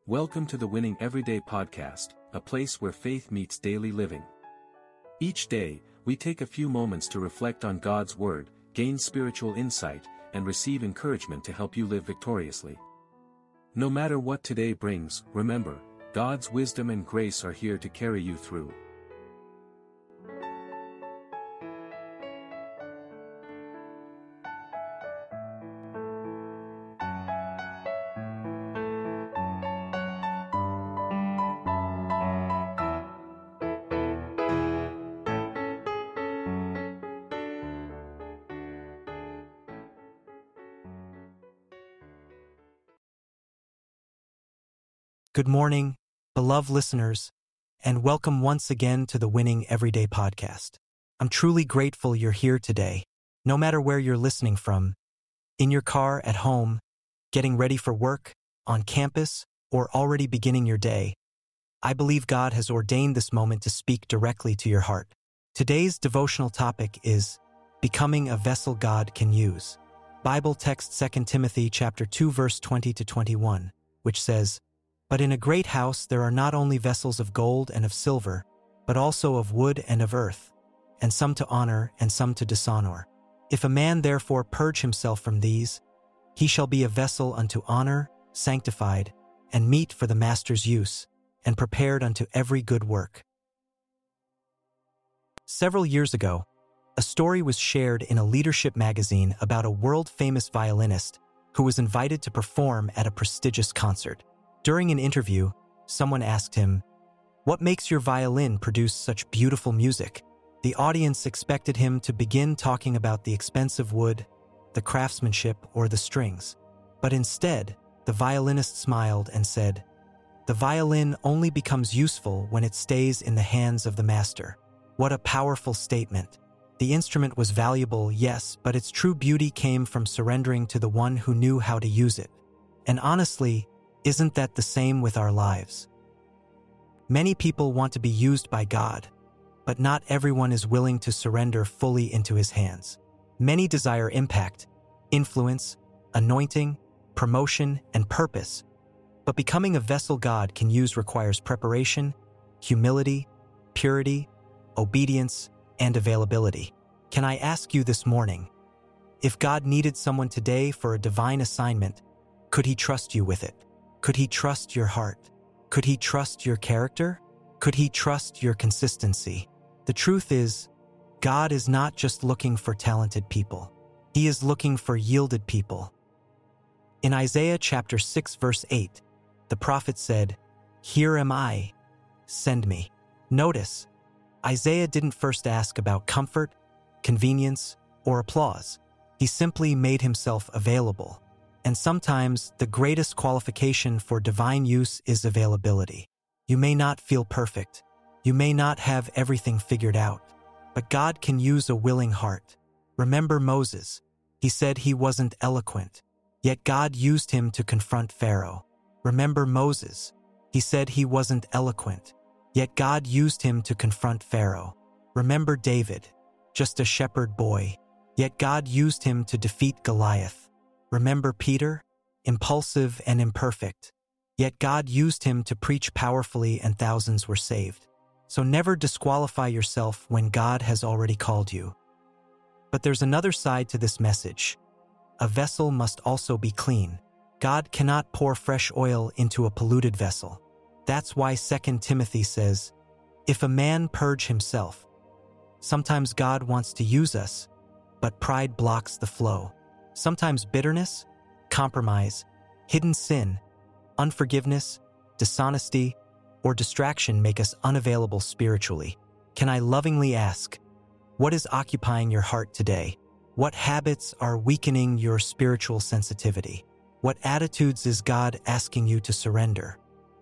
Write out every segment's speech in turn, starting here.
Welcome to the Winning Everyday podcast, a place where faith meets daily living. Each day, we take a few moments to reflect on God's Word, gain spiritual insight, and receive encouragement to help you live victoriously. No matter what today brings, remember, God's wisdom and grace are here to carry you through. Good morning, beloved listeners, and welcome once again to the Winning Everyday podcast. I'm truly grateful you're here today, no matter where you're listening from, in your car, at home, getting ready for work, on campus, or already beginning your day. I believe God has ordained this moment to speak directly to your heart. Today's devotional topic is Becoming a Vessel God Can Use. Bible text 2 Timothy chapter 2 verse 20 to 21, which says, "But in a great house there are not only vessels of gold and of silver, but also of wood and of earth, and some to honor and some to dishonor. If a man therefore purge himself from these, he shall be a vessel unto honor, sanctified, and meet for the master's use, and prepared unto every good work." Several years ago, a story was shared in a leadership magazine about a world-famous violinist who was invited to perform at a prestigious concert. During an interview, someone asked him, "What makes your violin produce such beautiful music?" The audience expected him to begin talking about the expensive wood, the craftsmanship, or the strings. But instead, the violinist smiled and said, "The violin only becomes useful when it stays in the hands of the master." What a powerful statement. The instrument was valuable, yes, but its true beauty came from surrendering to the one who knew how to use it. And honestly, isn't that the same with our lives? Many people want to be used by God, but not everyone is willing to surrender fully into His hands. Many desire impact, influence, anointing, promotion, and purpose, but becoming a vessel God can use requires preparation, humility, purity, obedience, and availability. Can I ask you this morning, if God needed someone today for a divine assignment, could He trust you with it? Could He trust your heart? Could He trust your character? Could He trust your consistency? The truth is, God is not just looking for talented people. He is looking for yielded people. In Isaiah chapter 6 verse 8, the prophet said, "Here am I, send me." Notice, Isaiah didn't first ask about comfort, convenience, or applause. He simply made himself available. And sometimes the greatest qualification for divine use is availability. You may not feel perfect. You may not have everything figured out. But God can use a willing heart. Remember Moses. He said he wasn't eloquent, yet God used him to confront Pharaoh. Remember Moses. He said he wasn't eloquent, yet God used him to confront Pharaoh. Remember David, just a shepherd boy, yet God used him to defeat Goliath. Remember Peter, impulsive and imperfect, yet God used him to preach powerfully and thousands were saved. So never disqualify yourself when God has already called you. But there's another side to this message. A vessel must also be clean. God cannot pour fresh oil into a polluted vessel. That's why 2 Timothy says, "If a man purge himself." Sometimes God wants to use us, but pride blocks the flow. Sometimes bitterness, compromise, hidden sin, unforgiveness, dishonesty, or distraction make us unavailable spiritually. Can I lovingly ask, what is occupying your heart today? What habits are weakening your spiritual sensitivity? What attitudes is God asking you to surrender?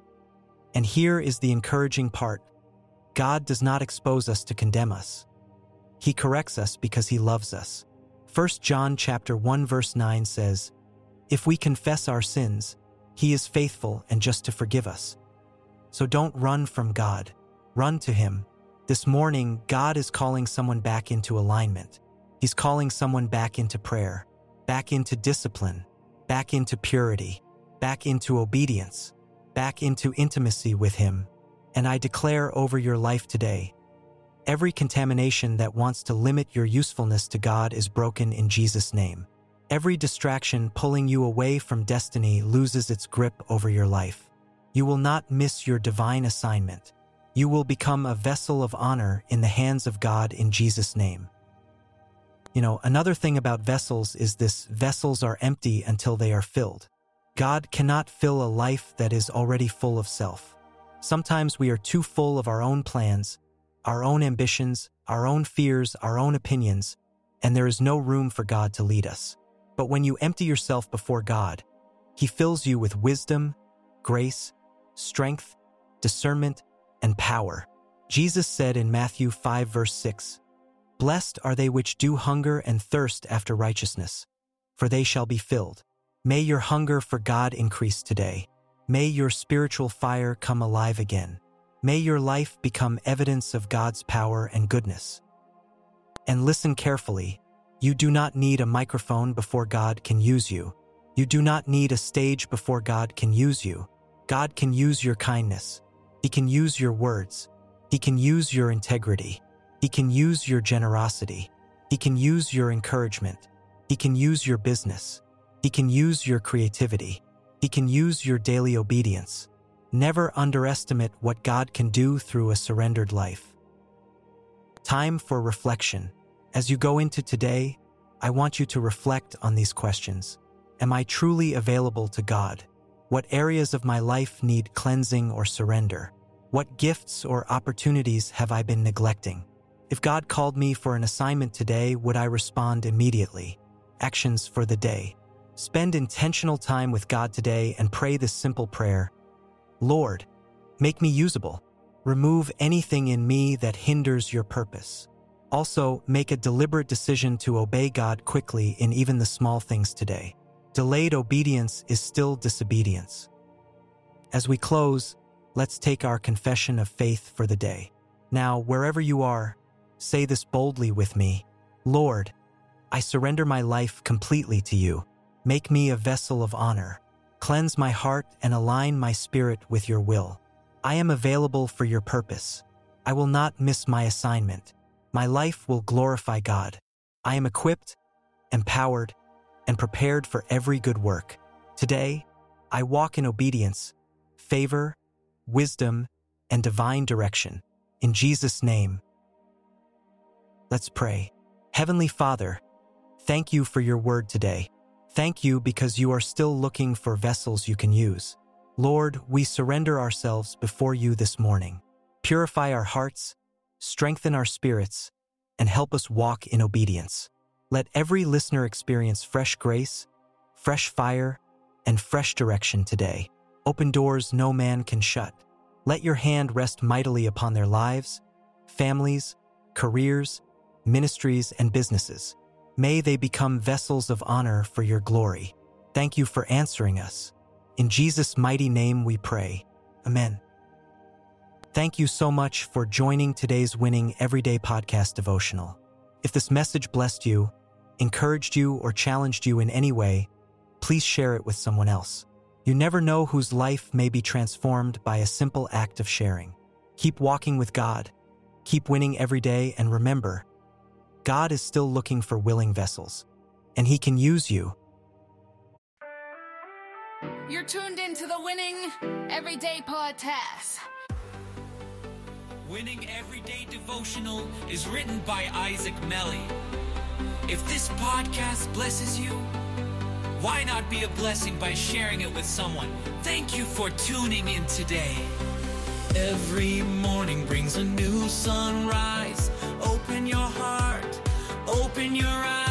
And here is the encouraging part. God does not expose us to condemn us. He corrects us because He loves us. 1 John chapter 1 verse 9 says, "If we confess our sins, He is faithful and just to forgive us." So don't run from God. Run to Him. This morning, God is calling someone back into alignment. He's calling someone back into prayer, back into discipline, back into purity, back into obedience, back into intimacy with Him. And I declare over your life today, every contamination that wants to limit your usefulness to God is broken in Jesus' name. Every distraction pulling you away from destiny loses its grip over your life. You will not miss your divine assignment. You will become a vessel of honor in the hands of God in Jesus' name. Another thing about vessels is this: vessels are empty until they are filled. God cannot fill a life that is already full of self. Sometimes we are too full of our own plans, our own ambitions, our own fears, our own opinions, and there is no room for God to lead us. But when you empty yourself before God, He fills you with wisdom, grace, strength, discernment, and power. Jesus said in Matthew 5 verse 6, "Blessed are they which do hunger and thirst after righteousness, for they shall be filled." May your hunger for God increase today. May your spiritual fire come alive again. May your life become evidence of God's power and goodness. And listen carefully. You do not need a microphone before God can use you. You do not need a stage before God can use you. God can use your kindness. He can use your words. He can use your integrity. He can use your generosity. He can use your encouragement. He can use your business. He can use your creativity. He can use your daily obedience. Never underestimate what God can do through a surrendered life. Time for reflection. As you go into today, I want you to reflect on these questions. Am I truly available to God? What areas of my life need cleansing or surrender? What gifts or opportunities have I been neglecting? If God called me for an assignment today, would I respond immediately? Actions for the day. Spend intentional time with God today and pray this simple prayer: Lord, make me usable. Remove anything in me that hinders your purpose. Also, make a deliberate decision to obey God quickly in even the small things today. Delayed obedience is still disobedience. As we close, let's take our confession of faith for the day. Now, wherever you are, say this boldly with me: Lord, I surrender my life completely to you. Make me a vessel of honor. Cleanse my heart and align my spirit with your will. I am available for your purpose. I will not miss my assignment. My life will glorify God. I am equipped, empowered, and prepared for every good work. Today, I walk in obedience, favor, wisdom, and divine direction. In Jesus' name. Let's pray. Heavenly Father, thank you for your word today. Thank you because you are still looking for vessels you can use. Lord, we surrender ourselves before you this morning. Purify our hearts, strengthen our spirits, and help us walk in obedience. Let every listener experience fresh grace, fresh fire, and fresh direction today. Open doors no man can shut. Let your hand rest mightily upon their lives, families, careers, ministries, and businesses. May they become vessels of honor for your glory. Thank you for answering us. In Jesus' mighty name we pray. Amen. Thank you so much for joining today's Winning Everyday Podcast devotional. If this message blessed you, encouraged you, or challenged you in any way, please share it with someone else. You never know whose life may be transformed by a simple act of sharing. Keep walking with God. Keep winning every day, and remember, God is still looking for willing vessels, and He can use you. You're tuned into the Winning Everyday Podcast. Winning Everyday Devotional is written by Isaac Melly. If this podcast blesses you, why not be a blessing by sharing it with someone? Thank you for tuning in today. Every morning brings a new sunrise. Open your heart, open your eyes.